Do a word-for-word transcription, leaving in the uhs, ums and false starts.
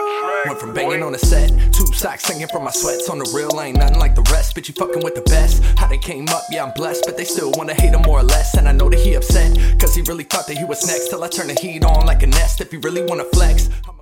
Went from banging on the set, tube socks singing from my sweats. On the real, I ain't nothing like the rest. Bitch, you fucking with the best. How they came up, yeah, I'm blessed, but they still wanna hate him more or less. And I know that he upset, cause he really thought that he was next. Till I turn the heat on like a nest. If you really wanna flex,